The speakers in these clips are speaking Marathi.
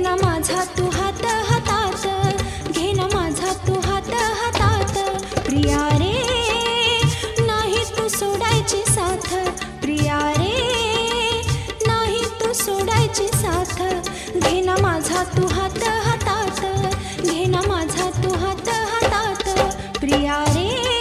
घेना माझा तू हात हातात, घेना माझा तू हात हातात. प्रिया रे नाही तू सोडायची साथ, प्रिया रे नाही तू सोडायची साथ. घेना माझा तू हात हातात, घेना माझा तू हात हातात. प्रिया रे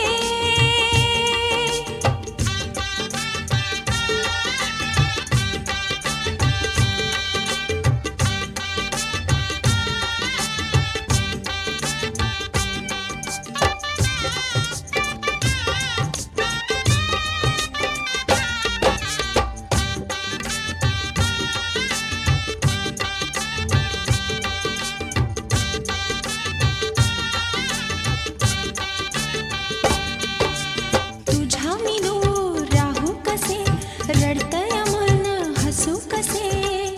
रडतया मन हसू कसे,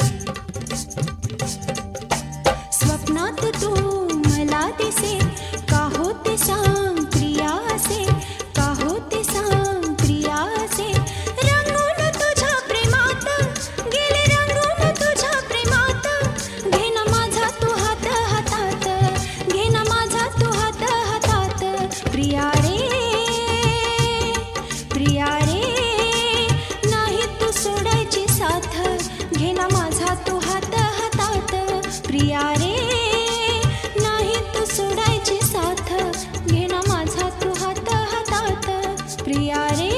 स्वप्नात तू मला दिसे. का होते सांग प्रिया असे, का होते सांग प्रिया असे. रंगून तुझ्या प्रेमात गेले, रंगून तुझ्या प्रेमात. घेना माझा तू हात हातात, घेना माझा तू हात हातात. प्रिया रे प्रिया रे सोडायची साथ, घेना माझा तू हात हातात. प्रिया रे नाही तू सोडायची साथ, घेना माझा तू हात हातात. प्रिया रे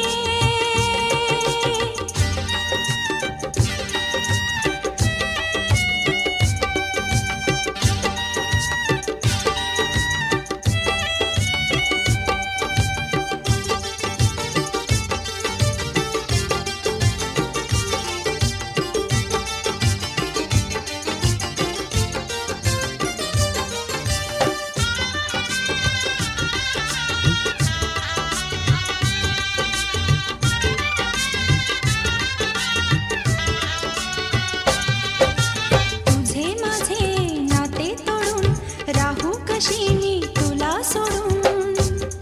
राहू कशी मी तुला सोडून.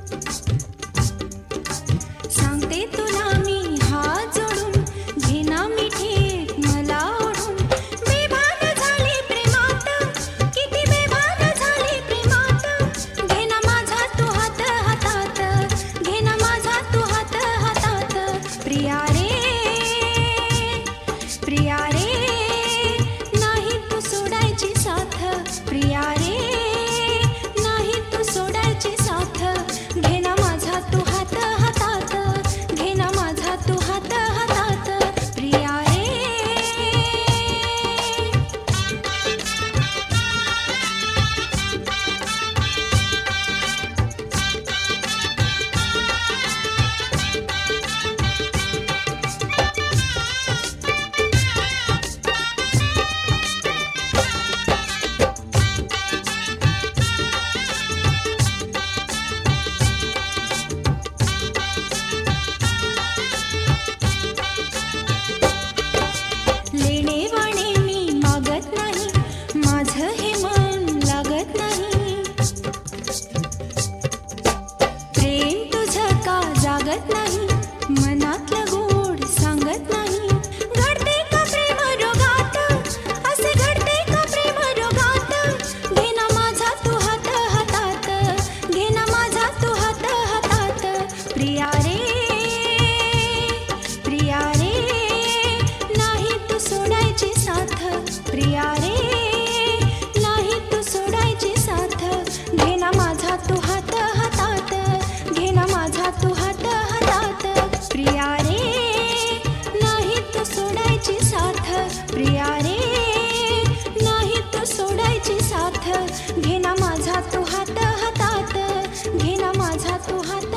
सांगते तुला मी हात जोडून, घेना मिठी मला ओढून. बेभान झाली प्रेमात, किती बेभान झाली प्रेमात. घेना माझा तू हात हातात, घेना माझा तू हात हातात. प्रिया रे प्रिया रे नाही तू सोडायची साथ, प्रिया रे नाही तू सोडायची साथ. घेना माझा तू हात हातात, घेना माझा तू हात हातात. प्रिया रे माझं हे मन लागत नाही. प्रेम तुझं का जागत नाही, मनातलं गोड सांगत नाही. घडते का प्रेम रोगात, असे घडते का प्रेम रोगात. घेना माझा तू हात हातात, घेना माझा तू हात हातात. प्रिया रे प्रिया रे नाही तू सोडायची साथ, प्रिया रे घेना माझा तू हात हातात, घेना माझा तू हात हातात. प्रिया रे नाही तू सोडायची साथ, प्रिया रे नाही तू सोडायची साथ. घेना माझा तू हात हातात, घेना माझा तू हात